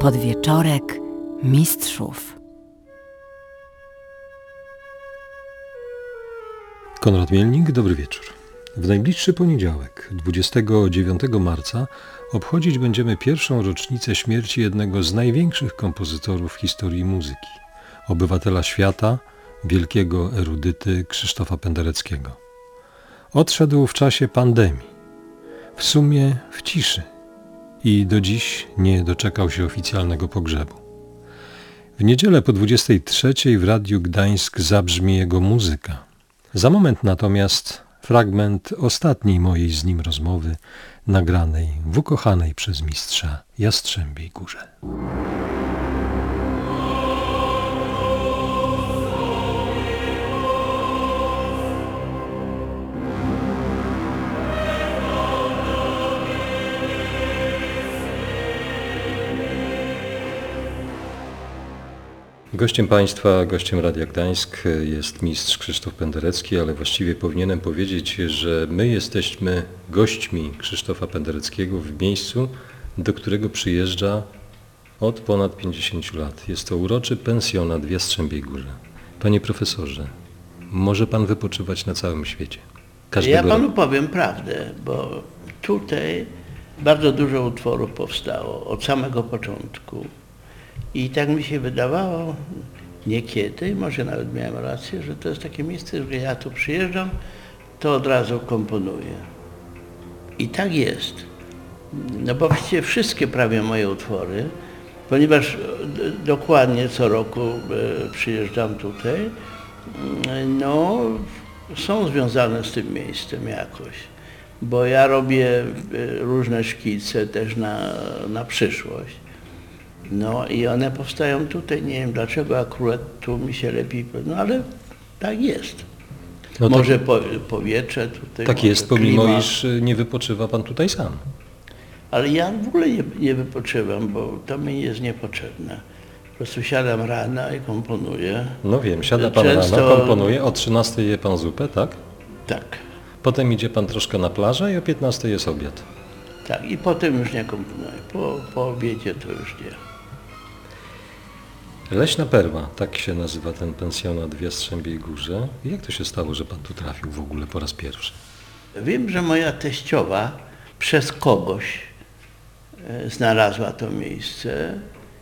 Podwieczorek mistrzów. Konrad Mielnik, dobry wieczór. W najbliższy poniedziałek, 29 marca, obchodzić będziemy pierwszą rocznicę śmierci jednego z największych kompozytorów w historii muzyki, obywatela świata, wielkiego erudyty Krzysztofa Pendereckiego. Odszedł w czasie pandemii, w sumie w ciszy i do dziś nie doczekał się oficjalnego pogrzebu. W niedzielę po 23 w Radiu Gdańsk zabrzmi jego muzyka. Za moment natomiast fragment ostatniej mojej z nim rozmowy, nagranej w ukochanej przez mistrza Jastrzębiej Górze. Gościem Państwa, gościem Radia Gdańsk jest mistrz Krzysztof Penderecki, ale właściwie powinienem powiedzieć, że my jesteśmy gośćmi Krzysztofa Pendereckiego w miejscu, do którego przyjeżdża od ponad 50 lat. Jest to uroczy pensjonat w Jastrzębiej Górze. Panie profesorze, może Pan wypoczywać na całym świecie. Ja Panu powiem prawdę, bo tutaj bardzo dużo utworów powstało od samego początku. I tak mi się wydawało niekiedy, może nawet miałem rację, że to jest takie miejsce, że ja tu przyjeżdżam, to od razu komponuję. I tak jest. No bo właściwie wszystkie prawie moje utwory, ponieważ dokładnie co roku przyjeżdżam tutaj, no są związane z tym miejscem jakoś. Bo ja robię różne szkice też na przyszłość. No i one powstają tutaj, nie wiem dlaczego akurat tu mi się lepiej, no ale tak jest. No to może powietrze tutaj. Tak jest, pomimo iż nie wypoczywa Pan tutaj sam. Ale ja w ogóle nie wypoczywam, bo to mi jest niepotrzebne. Po prostu siadam rano i komponuję. No wiem, siada Pan rano, komponuje, o 13 je Pan zupę, tak? Tak. Potem idzie Pan troszkę na plażę i o 15 jest obiad. Tak, i potem już nie komponuję. Po obiedzie to już nie. Leśna Perła, tak się nazywa ten pensjonat w Jastrzębiej Górze. Jak to się stało, że Pan tu trafił w ogóle po raz pierwszy? Wiem, że moja teściowa przez kogoś znalazła to miejsce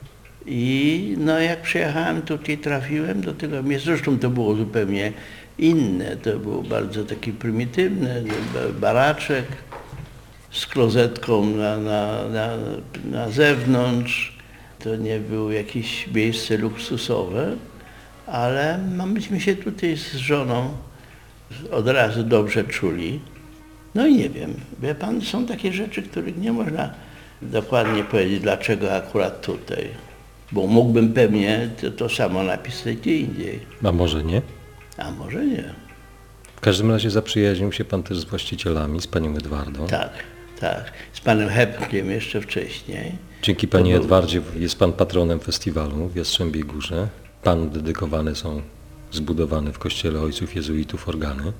i no jak przyjechałem tutaj, trafiłem do tego miejsca. Zresztą to było zupełnie inne. To był bardzo taki prymitywny baraczek z klozetką na zewnątrz. To nie było jakieś miejsce luksusowe, ale myśmy się tutaj z żoną od razu dobrze czuli. No i nie wiem, wie Pan, są takie rzeczy, których nie można dokładnie powiedzieć, dlaczego akurat tutaj. Bo mógłbym pewnie to samo napisać gdzie indziej. A może nie? A może nie. W każdym razie zaprzyjaźnił się Pan też z właścicielami, z Panią Edwardą. Tak. Z Panem Hepkiem jeszcze wcześniej. Dzięki Panie Edwardzie jest Pan patronem festiwalu w Jastrzębiej Górze. Panu dedykowane są zbudowane w kościele ojców jezuitów organy.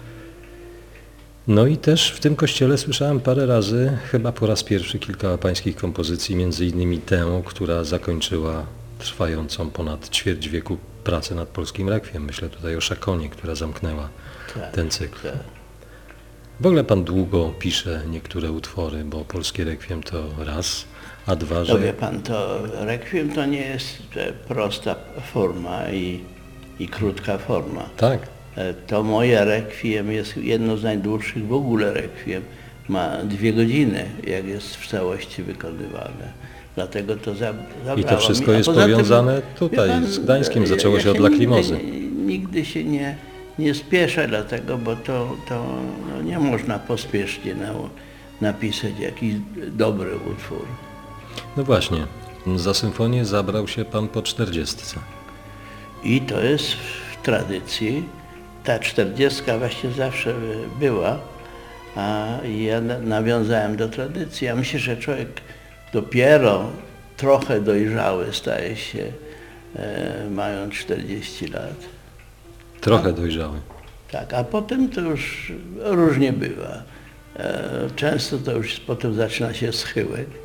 No i też w tym kościele słyszałem parę razy, chyba po raz pierwszy, kilka pańskich kompozycji, między innymi tę, która zakończyła trwającą ponad ćwierć wieku pracę nad polskim rekwiem. Myślę tutaj o Szakonie, która zamknęła ten cykl. Tak. W ogóle Pan długo pisze niektóre utwory, bo polskie rekwiem to raz, a dwa, że... No wie Pan, to rekwiem to nie jest prosta forma i krótka forma. Tak. To moje rekwiem jest jedno z najdłuższych w ogóle rekwiem. Ma 2 godziny, jak jest w całości wykonywane. Dlatego to zabrało I to wszystko mi. jest powiązane tutaj z Gdańskiem, zaczęło się od Lakrimozy. Nigdy się nie spieszę dlatego, bo to nie można pospiesznie napisać jakiś dobry utwór. No właśnie, za symfonię zabrał się Pan po 40. I to jest w tradycji. Ta 40 właśnie zawsze była, a ja nawiązałem do tradycji. Ja myślę, że człowiek dopiero trochę dojrzały staje się, mając 40 lat. Trochę dojrzały. Tak, a potem to już różnie bywa. Często to już potem zaczyna się schyłek,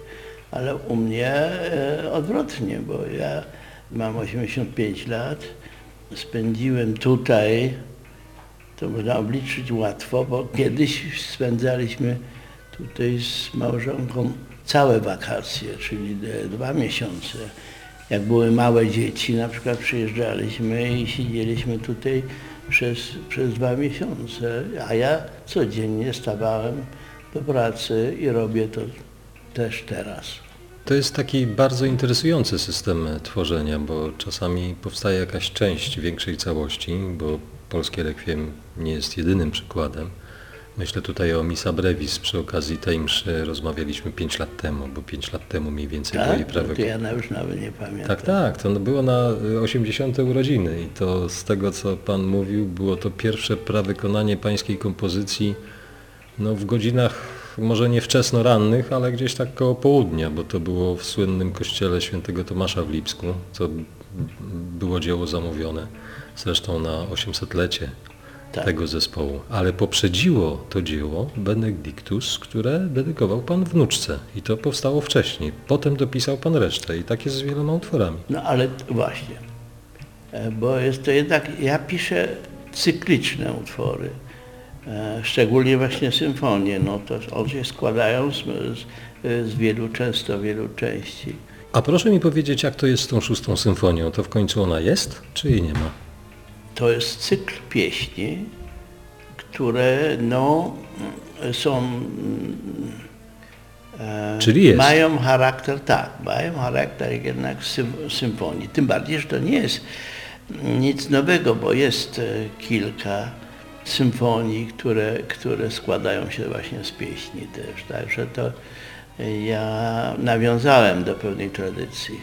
ale u mnie odwrotnie, bo ja mam 85 lat, spędziłem tutaj, to można obliczyć łatwo, bo kiedyś spędzaliśmy tutaj z małżonką całe wakacje, czyli 2 miesiące. Jak były małe dzieci, na przykład przyjeżdżaliśmy i siedzieliśmy tutaj przez 2 miesiące, a ja codziennie stawałem do pracy i robię to też teraz. To jest taki bardzo interesujący system tworzenia, bo czasami powstaje jakaś część większej całości, bo polskie rekwiem nie jest jedynym przykładem. Myślę tutaj o Missa Brevis. Przy okazji tej mszy rozmawialiśmy 5 lat temu, bo 5 lat temu mniej więcej były prawie... To ja już nawet nie pamiętam. Tak, to było na 80. urodziny i to z tego, co pan mówił, było to pierwsze prawykonanie pańskiej kompozycji w godzinach może nie wczesno rannych, ale gdzieś tak koło południa, bo to było w słynnym kościele świętego Tomasza w Lipsku, co było dzieło zamówione zresztą na 800-lecie tego zespołu. Ale poprzedziło to dzieło Benedictus, które dedykował pan wnuczce i to powstało wcześniej. Potem dopisał pan resztę i tak jest z wieloma utworami. No ale właśnie, bo jest to jednak, ja piszę cykliczne utwory. Szczególnie właśnie symfonie, to one się składają z wielu części. A proszę mi powiedzieć, jak to jest z tą 6. symfonią? To w końcu ona jest, czy jej nie ma? To jest cykl pieśni, które są... Czyli jest. Mają charakter jednak symfonii. Tym bardziej, że to nie jest nic nowego, bo jest kilka symfonii, które składają się właśnie z pieśni też. Także to ja nawiązałem do pewnej tradycji.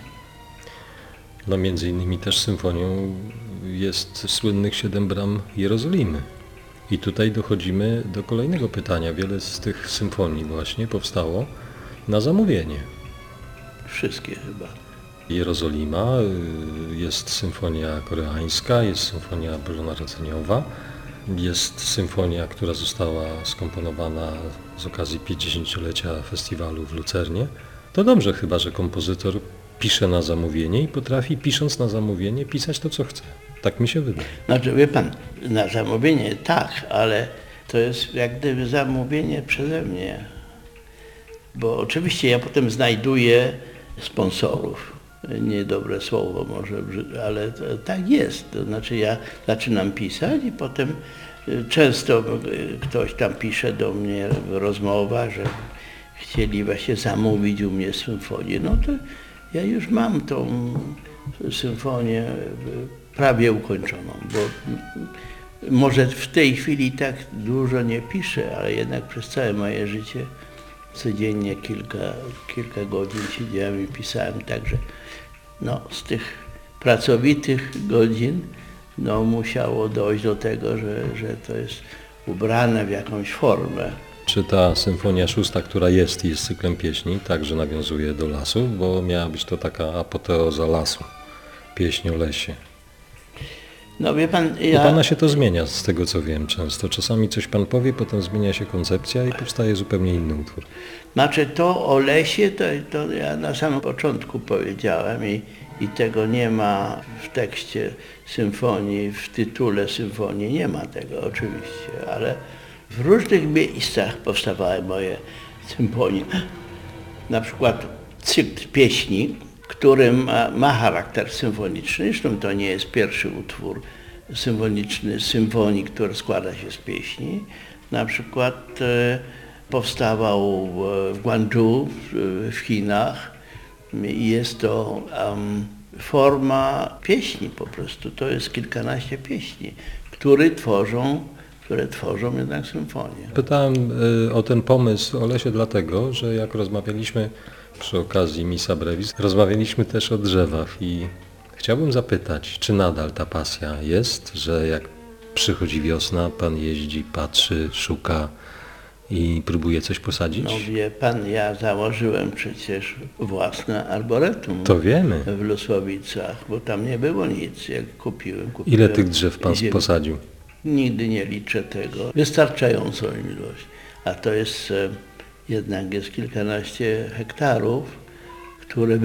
Między innymi też symfonią jest słynnych 7 bram Jerozolimy. I tutaj dochodzimy do kolejnego pytania. Wiele z tych symfonii właśnie powstało na zamówienie. Wszystkie chyba. Jerozolima, jest symfonia koreańska, jest symfonia bożonarodzeniowa, jest symfonia, która została skomponowana z okazji 50-lecia festiwalu w Lucernie. To dobrze chyba, że kompozytor pisze na zamówienie i potrafi, pisząc na zamówienie, pisać to, co chce. Tak mi się wydaje. Znaczy, wie pan, na zamówienie tak, ale to jest jak gdyby zamówienie przeze mnie. Bo oczywiście ja potem znajduję sponsorów. Niedobre słowo może, ale tak jest. To znaczy ja zaczynam pisać i potem często ktoś tam pisze do mnie w rozmowach, że chcieli właśnie zamówić u mnie symfonię. To ja już mam tą symfonię prawie ukończoną, bo może w tej chwili tak dużo nie piszę, ale jednak przez całe moje życie codziennie kilka godzin siedziałem i pisałem, także z tych pracowitych godzin musiało dojść do tego, że to jest ubrane w jakąś formę. Czy ta symfonia 6, która jest cyklem pieśni, także nawiązuje do lasu, bo miała być to taka apoteoza lasu, pieśń o lesie. Wie pan, U pana się to zmienia, z tego co wiem często. Czasami coś pan powie, potem zmienia się koncepcja i powstaje zupełnie inny utwór. Znaczy to o lesie, to ja na samym początku powiedziałem i tego nie ma w tekście symfonii, w tytule symfonii, nie ma tego oczywiście, ale w różnych miejscach powstawały moje symfonie. Na przykład cykl pieśni, który ma charakter symfoniczny, zresztą to nie jest pierwszy utwór symfoniczny symfonii, który składa się z pieśni. Na przykład powstawał w Guangzhou w Chinach i jest to forma pieśni po prostu. To jest kilkanaście pieśni, które tworzą jednak symfonię. Pytałem o ten pomysł o lesie dlatego, że jak rozmawialiśmy przy okazji Missa Brevis, rozmawialiśmy też o drzewach i chciałbym zapytać, czy nadal ta pasja jest, że jak przychodzi wiosna, pan jeździ, patrzy, szuka i próbuje coś posadzić? Wie pan, ja założyłem przecież własne arboretum. To wiemy. W Lusłowicach, bo tam nie było nic, jak kupiłem. Ile tych drzew pan posadził? Nigdy nie liczę tego. Wystarczającą ilość. A to jest jednak kilkanaście hektarów, które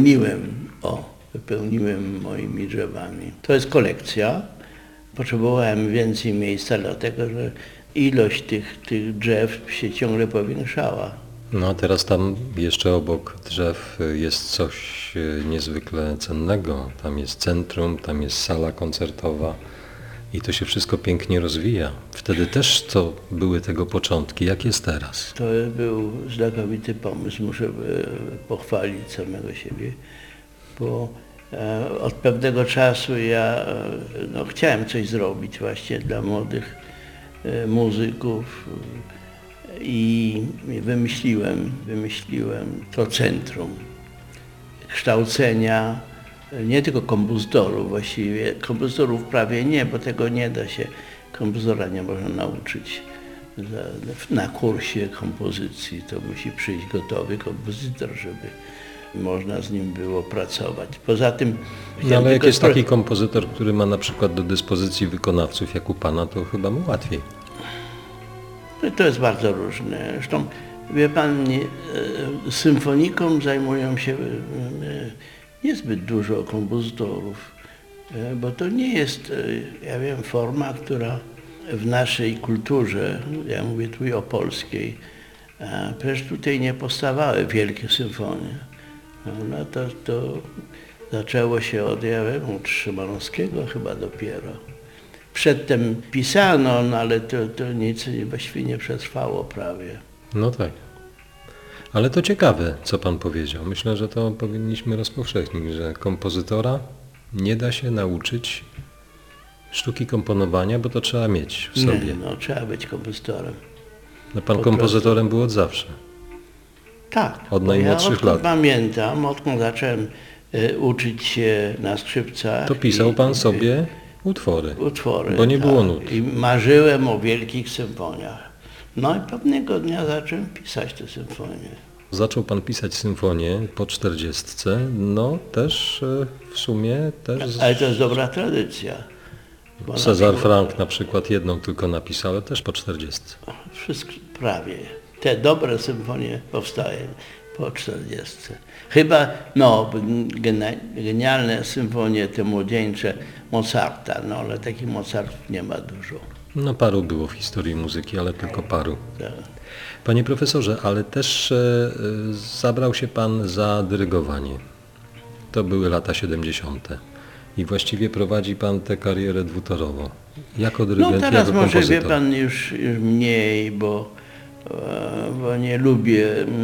wypełniłem moimi drzewami. To jest kolekcja. Potrzebowałem więcej miejsca, dlatego że ilość tych drzew się ciągle powiększała. No a teraz tam jeszcze obok drzew jest coś niezwykle cennego. Tam jest centrum, tam jest sala koncertowa i to się wszystko pięknie rozwija. Wtedy też to były tego początki. Jak jest teraz? To był znakomity pomysł, muszę pochwalić samego siebie, bo od pewnego czasu ja chciałem coś zrobić właśnie dla młodych muzyków i wymyśliłem to centrum kształcenia nie tylko kompozytorów, właściwie kompozytorów prawie nie, bo tego nie da się, kompozytora nie można nauczyć na kursie kompozycji, to musi przyjść gotowy kompozytor, żeby można z nim było pracować. Poza tym... No ale jak jest taki kompozytor, który ma na przykład do dyspozycji wykonawców jak u pana, to chyba mu łatwiej. To jest bardzo różne. Zresztą, wie pan, symfoniką zajmują się niezbyt dużo kompozytorów, bo to nie jest, ja wiem, forma, która w naszej kulturze, ja mówię tu o polskiej, przecież tutaj nie powstawały wielkie symfonie. No to zaczęło się od, ja wiem, od Szymanowskiego chyba dopiero. Przedtem pisano, no ale to nic właściwie nie przetrwało prawie. No tak. Ale to ciekawe, co pan powiedział. Myślę, że to powinniśmy rozpowszechnić, że kompozytora nie da się nauczyć sztuki komponowania, bo to trzeba mieć w sobie. Nie, trzeba być kompozytorem. No pan kompozytorem był od zawsze. Tak. Od najmłodszych lat. Pamiętam, odkąd zacząłem uczyć się na skrzypcach. To pisał pan sobie utwory, bo nie było nut. I marzyłem o wielkich symfoniach. No i pewnego dnia zacząłem pisać te symfonie. Zaczął pan pisać symfonię po 40, no też w sumie też... Ale to jest dobra tradycja. Cezar Franck na przykład jedną tylko napisał, ale też po 40. Wszystko prawie. Te dobre symfonie powstają po 40. Chyba, genialne symfonie, te młodzieńcze Mozarta, ale takich Mozartów nie ma dużo. No paru było w historii muzyki, ale tylko paru. Tak. Panie profesorze, ale też zabrał się pan za dyrygowanie. To były lata 70. I właściwie prowadzi pan tę karierę dwutorową. Jako dyrygent, No teraz jako może, kompozytor. wie pan, już mniej, bo nie lubię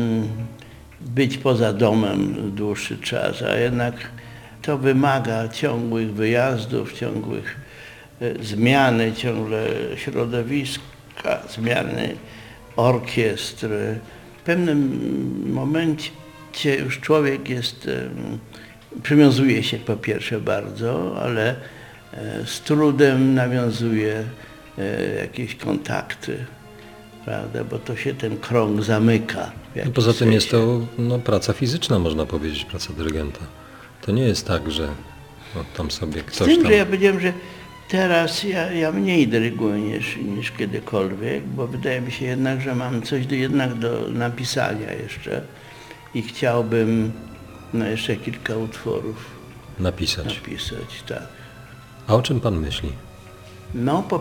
być poza domem dłuższy czas, a jednak to wymaga ciągłych wyjazdów, ciągłych zmiany, ciągle środowiska, zmiany orkiestr. W pewnym momencie już człowiek jest, przywiązuje się po pierwsze bardzo, ale z trudem nawiązuje jakieś kontakty, prawda, bo to się ten krąg zamyka. No poza tym jest to praca fizyczna, można powiedzieć, praca dyrygenta. To nie jest tak, że tam sobie ktoś Z tym, tam... że ja powiedziałem, że teraz ja mniej dyryguję niż kiedykolwiek, bo wydaje mi się jednak, że mam coś do napisania jeszcze i chciałbym jeszcze kilka utworów napisać. Tak. A o czym pan myśli? No po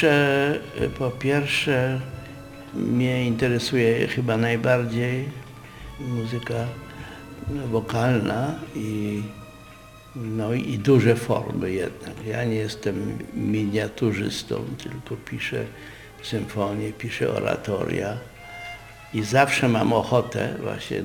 pierwsze mnie interesuje chyba najbardziej muzyka wokalna i duże formy jednak. Ja nie jestem miniaturzystą, tylko piszę symfonię, piszę oratoria i zawsze mam ochotę właśnie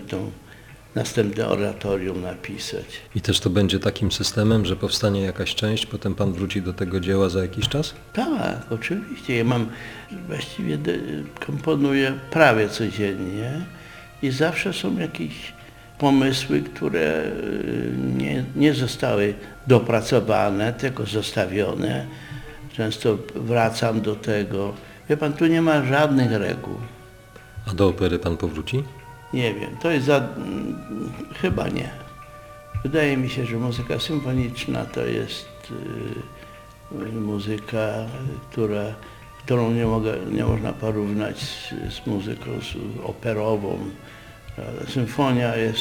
następne oratorium napisać. I też to będzie takim systemem, że powstanie jakaś część, potem pan wróci do tego dzieła za jakiś czas? Tak, oczywiście. Ja właściwie komponuję prawie codziennie i zawsze są jakieś pomysły, które nie zostały dopracowane, tylko zostawione. Często wracam do tego. Wie pan, tu nie ma żadnych reguł. A do opery pan powróci? Nie wiem, to jest chyba nie. Wydaje mi się, że muzyka symfoniczna to jest muzyka, którą nie można porównać z muzyką operową Symfonia jest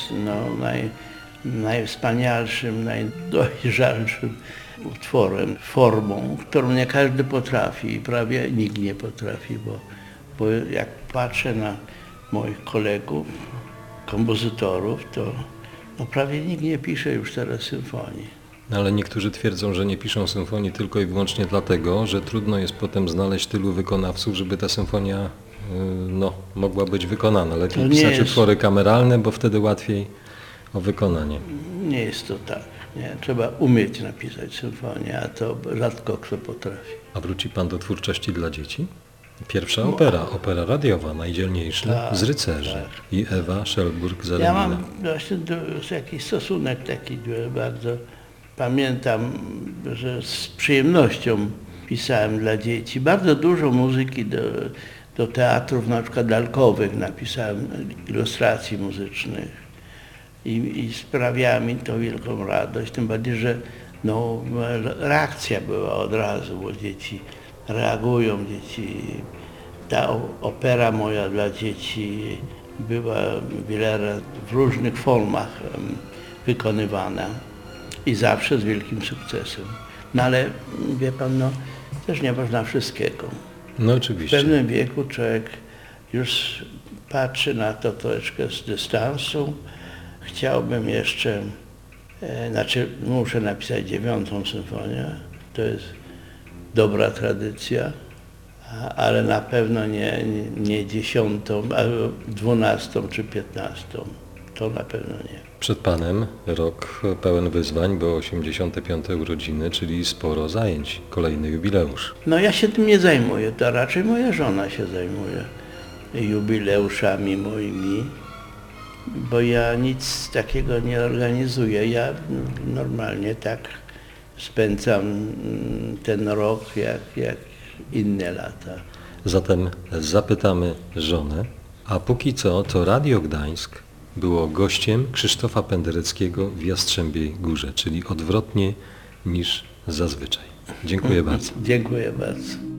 najwspanialszym, najdojrzalszym utworem, formą, którą nie każdy potrafi i prawie nikt nie potrafi, bo jak patrzę na moich kolegów, kompozytorów, to prawie nikt nie pisze już teraz symfonii. Ale niektórzy twierdzą, że nie piszą symfonii tylko i wyłącznie dlatego, że trudno jest potem znaleźć tylu wykonawców, żeby ta symfonia mogła być wykonana. Lepiej pisać utwory kameralne, bo wtedy łatwiej o wykonanie. Nie jest to tak. Nie? Trzeba umieć napisać symfonię, a to rzadko kto potrafi. A wróci pan do twórczości dla dzieci? Pierwsza opera radiowa, najdzielniejsza, z rycerzy. Tak. I Ewa Szelburg-Zarembina. Ja mam właśnie jakiś stosunek taki bardzo. Pamiętam, że z przyjemnością pisałem dla dzieci. Bardzo dużo muzyki do teatrów, na przykład lalkowych, napisałem ilustracji muzycznych i sprawia mi to wielką radość, tym bardziej, że reakcja była od razu, bo dzieci reagują, ta opera moja dla dzieci była wiele razy w różnych formach wykonywana i zawsze z wielkim sukcesem. No ale wie pan, też nie można wszystkiego. No oczywiście. W pewnym wieku człowiek już patrzy na to troszeczkę z dystansu. Chciałbym jeszcze, muszę napisać 9. symfonię, to jest dobra tradycja, ale na pewno nie 10, albo 12 czy 15. To na pewno nie. Przed panem rok pełen wyzwań, bo 85. urodziny, czyli sporo zajęć, kolejny jubileusz. Ja się tym nie zajmuję, to raczej moja żona się zajmuje jubileuszami moimi, bo ja nic takiego nie organizuję. Ja normalnie tak spędzam ten rok jak inne lata. Zatem zapytamy żonę, a póki co to Radio Gdańsk było gościem Krzysztofa Pendereckiego w Jastrzębiej Górze, czyli odwrotnie niż zazwyczaj. Dziękuję bardzo. Dziękuję bardzo.